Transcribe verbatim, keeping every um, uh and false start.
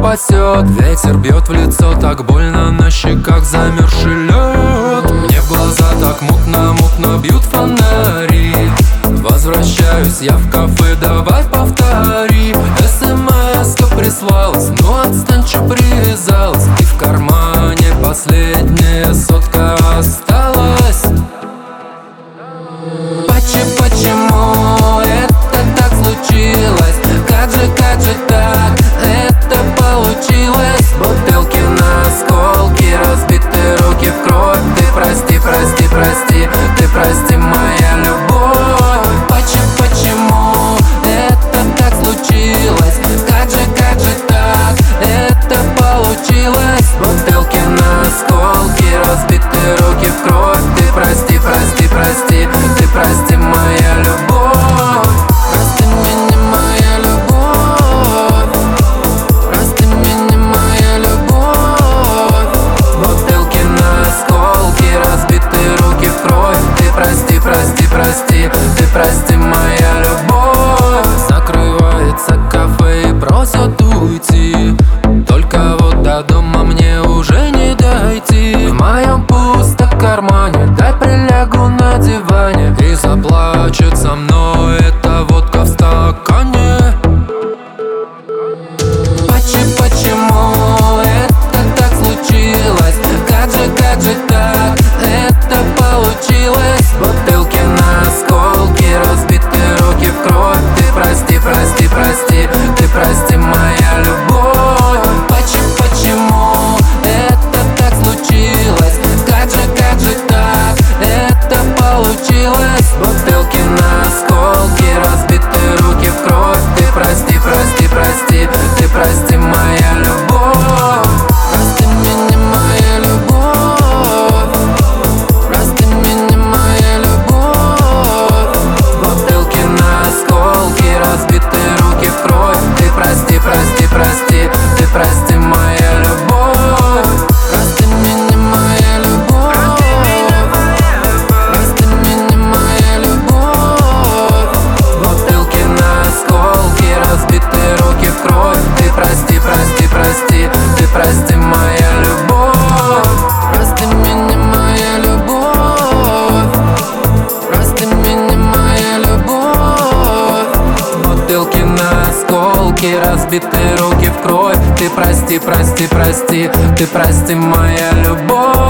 спасет. Ветер бьет в лицо, так больно, на щеках замерзший лед. Мне в глаза так мутно-мутно бьют фонари. Возвращаюсь я в кафе, давай повтори. СМС-ка прислалась, ну отстань, чё привязалась. И в кармане последняя сотка осталась. Почему, почему это так случилось? Как же, как же так это получилось? Бутылки на осколки, разбитые руки в кровь. Ты прости, прости, прости, ты прости, моя любовь. Почему, почему это так случилось? Как же, как же так это получилось? Бутылки на осколки, разбитые руки в кровь. Ты прости, прости, прости, ты прости, моя любовь. Прости меня, моя любовь. Прости меня, моя любовь. Бутылки на осколки, разбитые руки в кровь. Ты прости, прости, прости, ты прости, моя любовь. Закрывается кафе и просят уйти. Только вот до дома мне уже не дойти. В моем пусто кармане, дай прилягу на диване. И заплачет со мной эта водка в стакане. Почему, почему это так случилось? Как же, как же так это получилось? Бутылки на осколки, разбитые руки в кровь. Ты прости, прости, прости, ты прости, моя любовь. Почему, почему это так случилось? Как же, как же так это получилось? Бутылки на осколки, разбитые руки в кровь. Ты прости, прости, прости, ты прости, моя любовь. Прости меня, моя любовь. Прости меня, моя любовь. Бутылки на осколки, разбитые руки в кровь. Ты прости, прости, прости, ты прости, моя любовь. Прости меня, моя любовь. Прости меня, моя любовь. Бутылки на осколки, разбитые руки в кровь. Ты прости, прости, прости, ты прости, моя любовь. Прости меня, моя любовь. Прости меня, моя любовь. Бутылки на осколки, разбитые руки в кровь. Ты прости, прости, прости, ты прости, моя любовь.